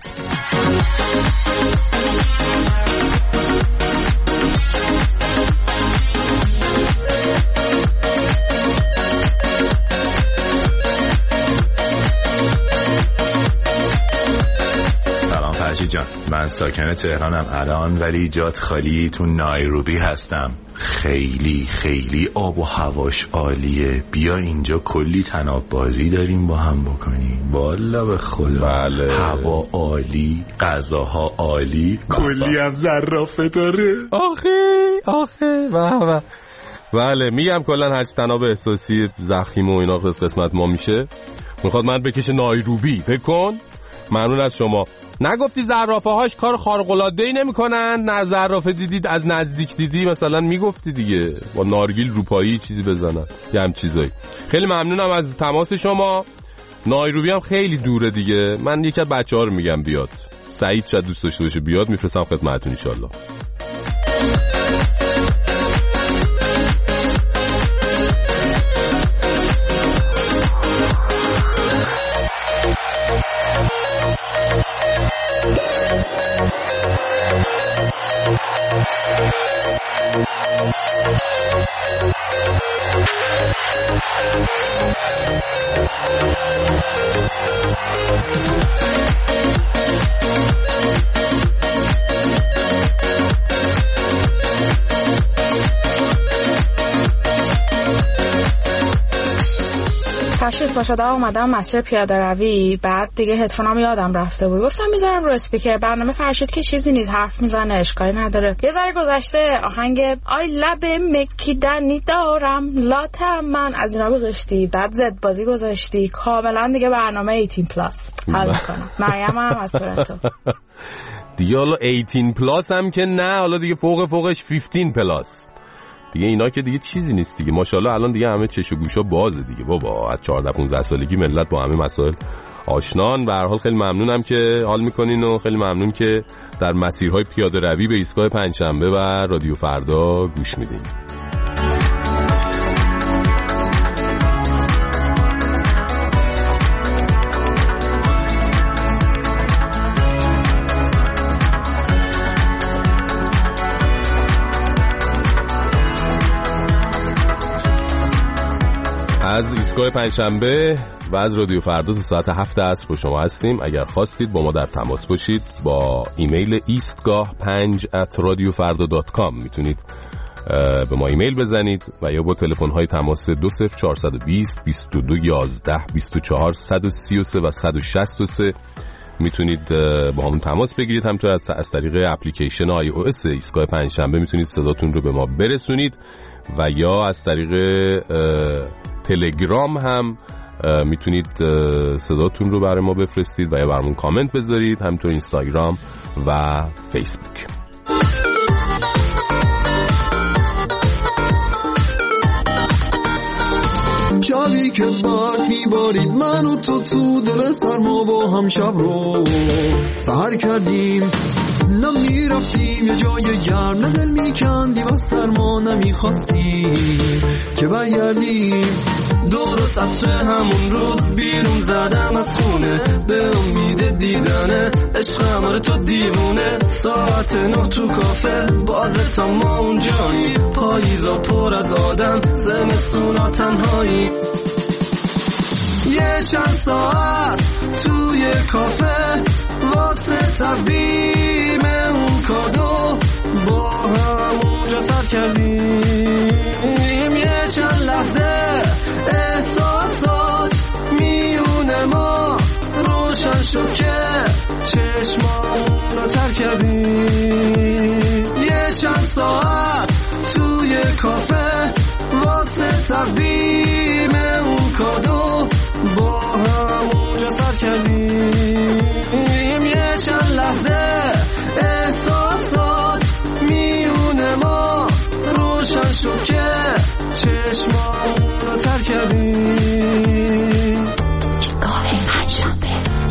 جان، من ساکن تهرانم الان، ولی جات خالی تو نایروبی هستم. خیلی خیلی آب و هواش عالیه. بیا اینجا کلی طناب بازی داریم با هم بکنیم. والا به خدا. بله. هوا عالی، غذاها عالی، کلی هم زرافه داره. آخه آخه و بله میگم کلا هرچی طناب احساسی زخیم و اینا قسمت ما میشه میخواد من بکشه نایروبی. فکر کن. ممنون از شما. نگفتی زرافه هاش کار خارق العاده ای نمیکنن؟ نه زرافه دیدید از نزدیک دیدی مثلا میگفتی دیگه با نارگیل روپایی چیزی بزنن یه هم چیزایی. خیلی ممنونم از تماس شما. نایروبی هم خیلی دوره دیگه. من یکی از بچه‌ها رو میگم بیاد، سعید شاید دوست داشته باشه بیاد، میفرستم خدمتتون ان شاء الله. تشریف باشد اومدم مسیر پیاده روی، بعد دیگه هدفونم یادم رفته بود، گفتم میذارم رو اسپیکر. برنامه فرشید که چیزی نیست، حرف میزنه، اشکالی نداره. یه ذره گذشته آهنگ آی لب مکیدنی دارم لاتم من از اینا گذاشتی، بعد زد بازی گذاشتی، کاملا دیگه برنامه هجده پلاس حل میکنم. مریم هم از تورنتو دیگه. حالا هجده پلاس هم که نه، حالا دیگه فوق فوقش پانزده پلاس دیگه. اینا که دیگه چیزی نیست دیگه. ماشاءالله الان دیگه همه چش و گوشا بازه دیگه بابا. از چهارده پانزده سالگی ملت با همه مسائل آشنان. به هر حال خیلی ممنونم که حال میکنین و خیلی ممنون که در مسیرهای پیاده روی به ایستگاه پنجشنبه و رادیو فردا گوش میدین. از ایستگاه پنجشنبه و از رادیو فردا تا ساعت هفت عصر با شما هستیم. اگر خواستید با ما در تماس باشید با ایمیل ایستگاه پنج ات رادیو فردا دات کام میتونید به ما ایمیل بزنید و یا با تلفن های تماس دو صفر چهارصد و بیست بیست و دو یازده بیست و چهار صد و سی و سه و صد و شصت و سه میتونید با همون تماس بگیرید. همینطور از, از طریق اپلیکیشن آی او اس ایستگاه پنجشنبه میتونید صداتون رو به ما برسونید و یا از طریق تلگرام هم میتونید صداتون رو برای ما بفرستید و یا برامون کامنت بذارید. همینطور اینستاگرام و فیسبوک. جالی که باد میبارید من و تو تو دل سرما با هم شب رو سهر کردیم نمیرفتیم یه جای گرم، نه دل میکندی و سرما نمیخواستی که برگردیم. درست عصر همون روز بیرون زدم از خونه به امید دیدنه عشقم، آره تو دیوونه. ساعت نه تو کافه بازه تا ما اونجایی، پاییزا پر از آدم، زمستونا تنهایی. یه چند ساعت توی کافه واسه تقدیم اون کادو با هم اونجا سر کردیم. یه چند لحظه احساسات میونه ما روشن شد که چشمامون رو تر کردیم. یه چند ساعت توی کافه واسه تقدیم اون کادو با هم اونجا سر کردیم. یه چند لحظه احساسات میونه ما روشن شد که چشمامون رو تر کردیم. گاه پنجشنبه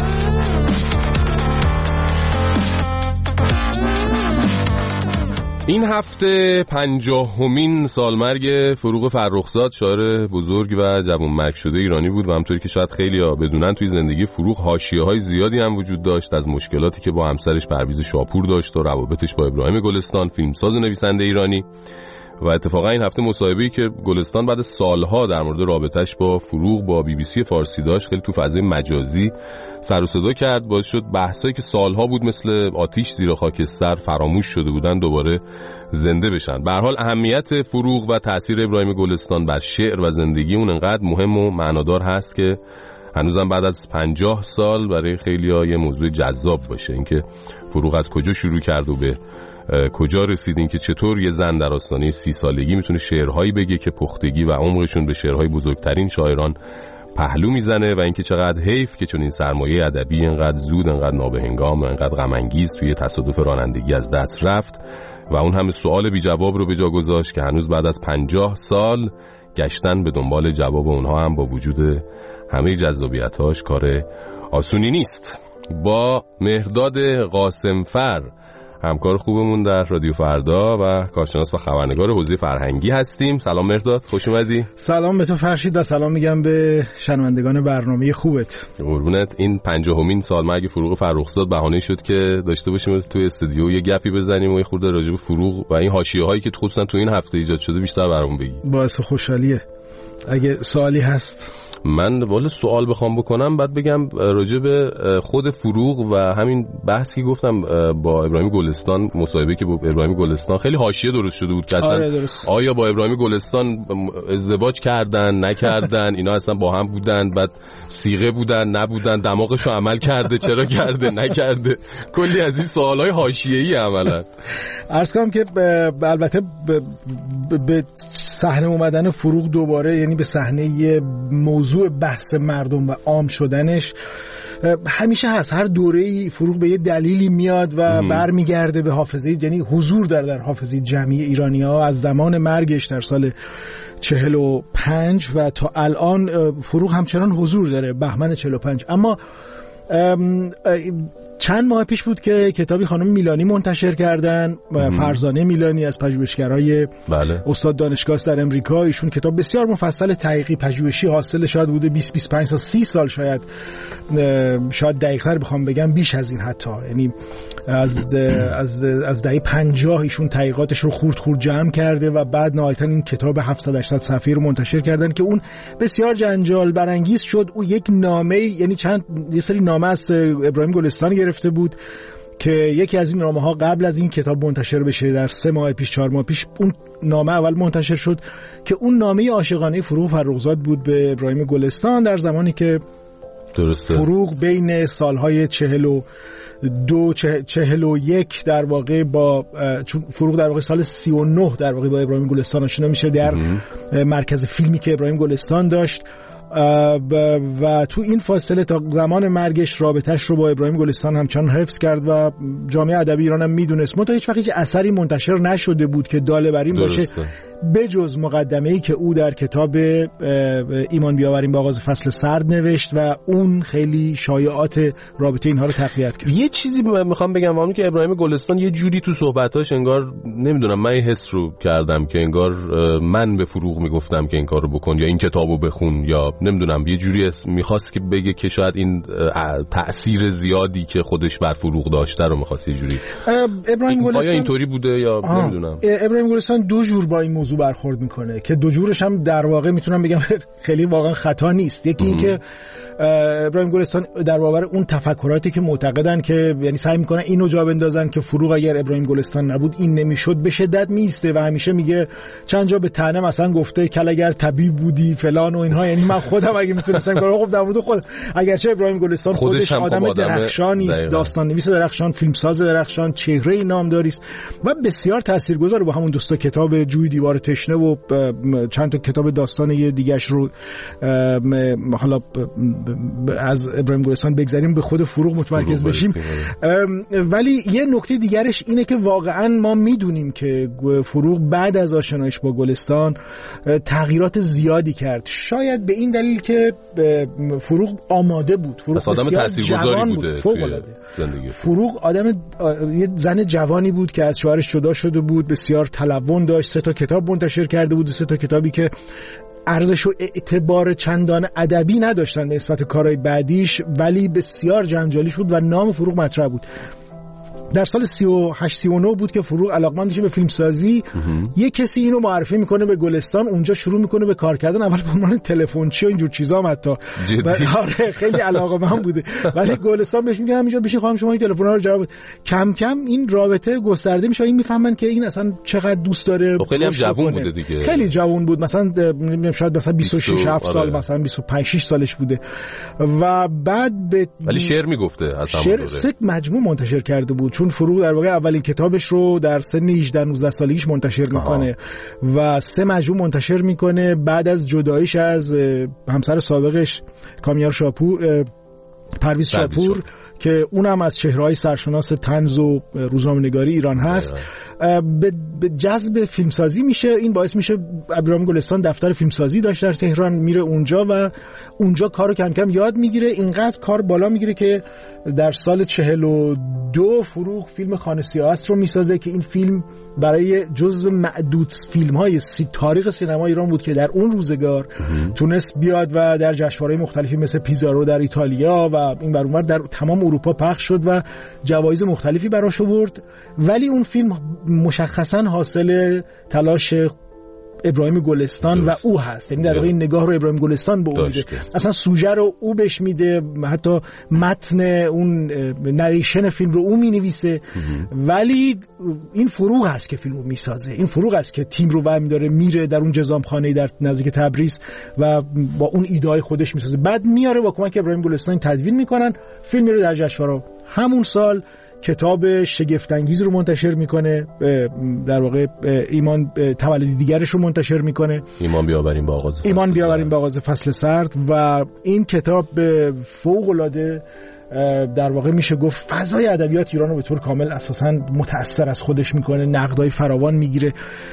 این هفته پنجاهمین سالمرگ فروغ فرخزاد، شاعر بزرگ و جوانمرگ شده ایرانی بود و همطوری که شاید خیلی‌ها بدونن توی زندگی فروغ حاشیه‌های زیادی هم وجود داشت، از مشکلاتی که با همسرش پرویز شاپور داشت و روابطش با ابراهیم گلستان، فیلمساز و نویسنده ایرانی. و اتفاقا این هفته مصاحبه‌ای که گلستان بعد سالها در مورد رابطش با فروغ با بی بی سی فارسی داشت خیلی تو فضای مجازی سر و صدا کرد، باعث شد بحثایی که سالها بود مثل آتیش زیر خاکستر فراموش شده بودن دوباره زنده بشن. به هر حال اهمیت فروغ و تأثیر ابراهیم گلستان بر شعر و زندگی اون انقدر مهم و معنادار هست که هنوزم بعد از پنجاه سال برای خیلی‌ها یه موضوع جذاب باشه، اینکه فروغ از کجا شروع کرد و به کجا رسیدین، که چطور یه زن در آستانه سی سالگی میتونه شعرهایی بگه که پختگی و عمقشون به شعرهای بزرگترین شاعران پهلو میزنه، و اینکه چقدر حیف که چون این سرمایه ادبی انقدر زود، انقدر نابهنگام و انقدر غم انگیز توی تصادف رانندگی از دست رفت و اون همه سوال بی جواب رو به جا گذاشت که هنوز بعد از پنجاه سال گشتن به دنبال جواب اونها هم با وجود همه جذابیتاش کار آسونی نیست. با مهرداد قاسمفر، همکار خوبمون در رادیو فردا و کارشناس و خبرنگار حوزه فرهنگی هستیم. سلام مهرداد، خوش اومدی. سلام به تو فرشید و سلام میگم به شنوندگان برنامه خوبت. قربونت. این پنجاهمین سالمرگ فروغ فرخزاد بهانه شد که داشته باشیم توی استودیو یه گپی بزنیم و یه خورده راجع به فروغ و این حاشیه‌هایی که خصوصا تو این هفته ایجاد شده بیشتر برامون بگی. باعث خوشحالیه. اگه سوالی هست من والا سوال بخوام بکنم بعد بگم راجع به خود فروغ و همین بحثی گفتم با ابراهیم گلستان، مصاحبه که با ابراهیم گلستان خیلی حاشیه درست شده بود که اصلا آره آیا با ابراهیم گلستان ازدواج کردن نکردن، اینا اصلا با هم بودن، بعد صیغه بودن نبودن، دماغشو عمل کرده چرا کرده نکرده، کلی از این سوالای حاشیه‌ای عملا. عرض کنم که البته به صحنه اومدن فروغ دوباره، یعنی به صحنه موضوع بحث مردم و عام شدنش همیشه هست. هر دوره‌ای فروغ به یه دلیلی میاد و برمیگرده به حافظه، یعنی حضور داره در حافظه جمعی ایرانی‌ها از زمان مرگش در سال چهل و پنج و تا الان فروغ همچنان حضور داره، بهمن چهل و پنج. اما چند ماه پیش بود که کتابی خانم میلانی منتشر کردن، فرزانه میلانی از پژوهشگرای بله. استاد دانشگاه در امریکا. ایشون کتاب بسیار مفصل تحقیقی پژوهشی حاصل شاید بوده بیست بیست و پنج تا سی سال، شاید شاید دقیق‌تر بخوام بگم بیش از این حتی، یعنی از از از دهه پنجاه ایشون تحقیقاتش رو خورد خورد جمع کرده و بعد نهایتاً این کتاب هفتصد هشتصد صفحه‌ای رو منتشر کردن که اون بسیار جنجال برانگیز شد. او یک نامه، یعنی چند یه سری نامه از ابراهیم گلستان گرفته بود که یکی از این نامه ها قبل از این کتاب منتشر بشه در سه ماه پیش چهار ماه پیش اون نامه اول منتشر شد که اون نامه عاشقانه فروغ فرخزاد بود به ابراهیم گلستان در زمانی که درسته. فروغ بین سالهای چهل و دو چهل و یک در واقع با چون فروغ در واقع سال سی و نه در واقع با ابراهیم گلستان آشنا میشه در مرکز فیلمی که ابراهیم گلستان داشت و تو این فاصله تا زمان مرگش رابطش رو با ابراهیم گلستان همچنان حفظ کرد و جامعه ادبی ایران هم میدونست، منتها هیچ وقت هیچ اثری منتشر نشده بود که داله بر این باشه بجز مقدمه‌ای که او در کتاب ایمان بیاوریم به آغاز فصل سرد نوشت و اون خیلی شایعات رابطه اینها رو تقویت کرد. یه چیزی میخوام بگم وام که ابراهیم گلستان یه جوری تو صحبتاش انگار نمیدونم من حس رو کردم که انگار من به فروغ میگفتم که این کارو بکن یا این کتابو بخون یا نمیدونم یه جوری میخواست که بگه که شاید این تأثیر زیادی که خودش بر فروغ داشته رو میخواست یه جوری. ابراهیم گلستان آیا اینطوری بوده یا نمیدونم. ابراهیم گلستان دو جور با این موضوع برخورد میکنه که دو جورش هم در واقع میتونم بگم خیلی واقعا خطا نیست. یکی این که ابراهیم گلستان در برابر اون تفکراتی که معتقدن که یعنی سعی میکنن اینو جا بندازن که فروغ اگر ابراهیم گلستان نبود این نمیشد، به شدت میسته و همیشه میگه چند جا به طعنه مثلا گفته کل اگر طبیب بودی فلان و اینها، یعنی من خودم اگه میتونستم کارو خب در مورد خود اگرچه ابراهیم گلستان خودش, خودش آدم درخشانی است، داستان نویس درخشان، فیلمساز درخشان، چهره نامداری است و بسیار تاثیرگذار با همون دوستا کتاب جوی دیوار تشنه و چند تا کتاب داستان یه دیگه‌اش رو حالا از ابراهیم گلستان بگذاریم به خود فروغ متمرکز بشیم. ولی یه نکته دیگرش اینه که واقعا ما میدونیم که فروغ بعد از آشنایش با گلستان تغییرات زیادی کرد، شاید به این دلیل که فروغ آماده بود. فروغ آدم تاثیرگذاری بوده توی زندگی. فروغ آدم یه زن جوانی بود که از شوهرش جدا شده بود، بسیار تلون داشت، سه تا کتاب منتشر کرده بود، سه تا کتابی که ارزش و اعتبار چندان ادبی نداشتن به نسبت کارهای بعدیش، ولی بسیار جنجالی شد و نام فروغ مطرح بود. در سال سی و هشت سی و نه بود که فروغ علاقمند میشه به فیلم سازی. یه کسی اینو معرفی میکنه به گلستان، اونجا شروع میکنه به کار کردن، اول به عنوان تلفنچی و اینجور چیزا هم حتی آره خیلی علاقه‌مند بوده، ولی گلستان بهش میگه همینجا بشین خواهم شما این تلفن‌ها رو جواب. کم کم این رابطه گسترده میشه، این میفهمن که این اصلا چقدر دوست داره. خیلی هم جوان بوده دیگه، خیلی جوان بود، مثلا شاید مثلا بیست و شش هفت سال مثلا بیست و پنج شش سالش بوده و بعد به ولی شعر میگفته اصلا شعر سه مجموعه منتشر کرده بود، چون فروغ در واقع اولین کتابش رو در سن هجده نوزده سالگیش منتشر میکنه و سه مجموعه منتشر میکنه بعد از جداییش از همسر سابقش کامیار شاپور، پرویز شاپور که اونم از چهره‌های سرشناس طنز و روزنامه‌نگاری ایران هست. به جذب فیلمسازی میشه، این باعث میشه ابراهیم گلستان دفتر فیلمسازی داشت در تهران، میره اونجا و اونجا کارو کم کم یاد میگیره، اینقدر کار بالا میگیره که در سال چهل و دو فروغ فیلم خانه سیاه است رو میسازه که این فیلم برای جزو معدود فیلم‌های سی تاریخ سینما ایران بود که در اون روزگار تونست بیاد و در جشنواره‌های مختلفی مثل پیزارو در ایتالیا و این بر اونور در تمام اروپا پخش شد و جوایز مختلفی براش آورد. ولی اون فیلم مشخصاً حاصل تلاش ابراهیم گلستان و او هست، یعنی در واقع این نگاه رو ابراهیم گلستان به اون میده، اصلا سوژه رو او بهش میده، حتی متن اون نریشن فیلم رو او مینویسه، ولی این فروغ هست که فیلم رو میسازه، این فروغ هست که تیم رو برمی داره میره در اون جزامخانه در نزدیک تبریز و با اون ایده خودش میسازه، بعد میاره با کمک ابراهیم گلستان تدوین میکنن، فیلم رو در جشنواره همون سال کتاب شگفت‌انگیز رو منتشر میکنه، در واقع ایمان تولدی دیگرش رو منتشر میکنه، ایمان بیاوریم به آغاز ایمان بیاوریم به آغاز فصل سرد و این کتاب فوق‌العاده در واقع میشه گفت فضای ادبیات ایران رو به طور کامل اساساً متأثر از خودش میکنه، نقدای فراوان میگیره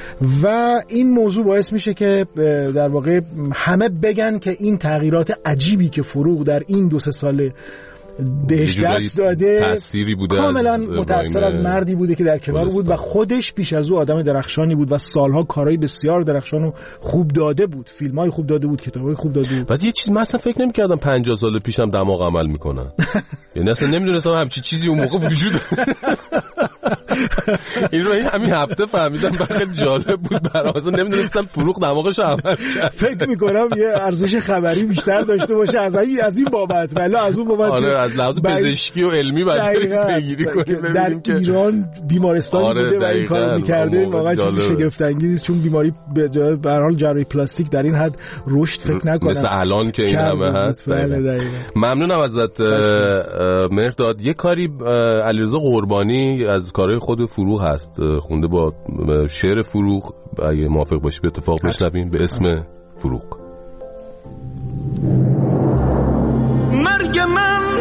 و این موضوع باعث میشه که در واقع همه بگن که این تغییرات عجیبی که فروغ در این دو سه سال بهش دست داده تأثیری بوده، کاملا متأثر از مردی بوده که در کنار بود و خودش پیش از او آدم درخشانی بود و سالها کارهای بسیار درخشان و خوب داده بود، فیلم‌های خوب داده بود، کتاب‌های خوب داده بود. بعد یه چیز من اصلا فکر نمی‌کردم پنجاه سال پیشم دماغ عمل میکنن، یعنی اصلا نمیدونستم همچین چیزی اون موقع وجود این رو همین هفته فهمیدم و خیلی جالب بود برام، اصلا نمیدونستم فروغ دماغش عمل کرد. فکر می‌کنم یه ارزش خبری بیشتر داشته باشه از این از این بابت، ولی از اون بابت از لحاظ پزشکی و علمی باید پیگیری کنیم در که ایران بیمارستان آره بوده و این کارو می‌کرده، واقعا چیز شگفت انگیزی، چون بیماری به هر حال جراحی پلاستیک در این حد رشد فکر نکنم مثل الان که این همه هست. ممنونم ازت مهرداد. یه کاری علیرضا قربانی از کارهای خود فروغ هست خونده با شعر فروغ، اگه موافق باشی به اتفاق بشنویم، به اسم فروغ. مرگ من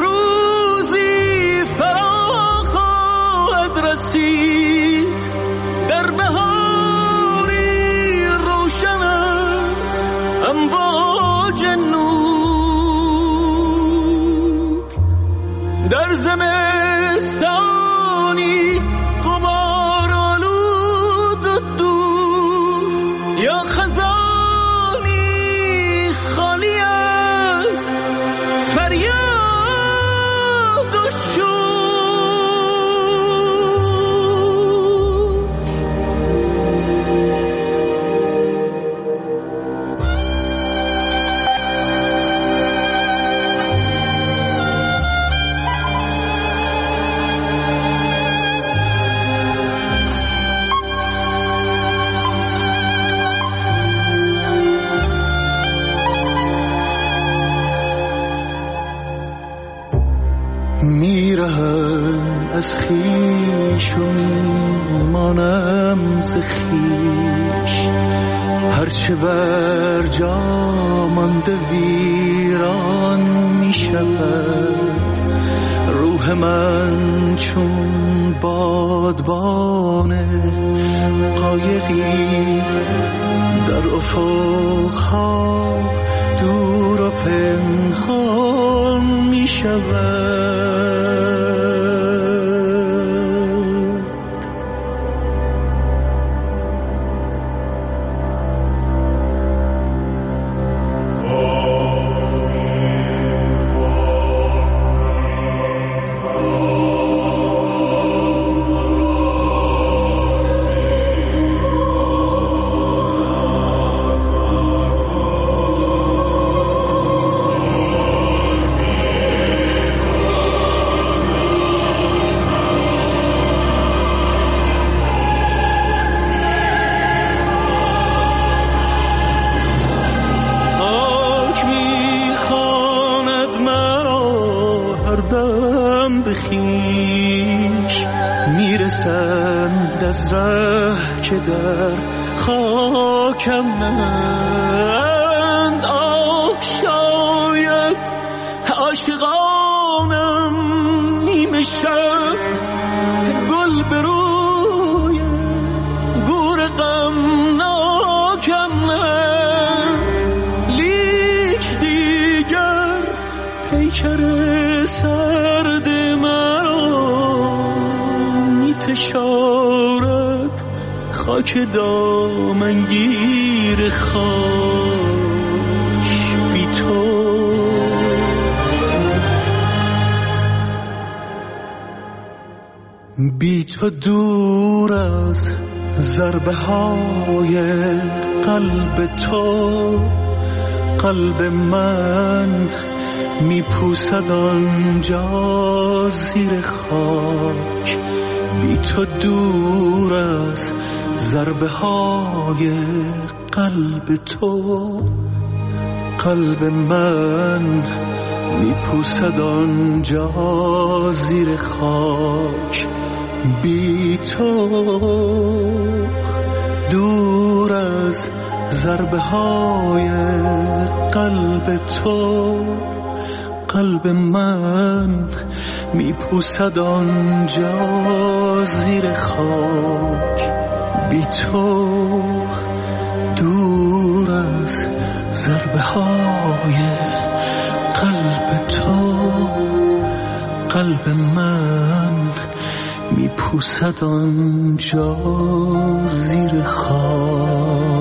روزی فرا خواهد رسید، در بهاری زمستانی غبار آلود و دور یا خزانی خالی از فریاد و شور. میرهم از خیش و میمانم ز خیش، هرچه بر جا مانده ویران میشود. روح من چون بادبان قایقی در افقها دور و پنهان می شود. میرسند از ره که در خاکم نند. آه شاید عاشقانم نیمه شب گل به روی گور غمناکم نند. لیک دیگر پیکر سرد فشارد خاک دامنگیر خاک بی تو. بی تو دور از ضربه های قلب تو، قلب من میپوسد آنجا زیر خاک. بی تو دور از ضربه های قلب تو، قلب من میپوسد آنجا زیر خاک. بی تو دور از ضربه های قلب تو، قلب من میپوسد آنجا زیر خاک. بی تو دور از ضربه های قلب تو، قلب من میپوسد آنجا زیر خاک.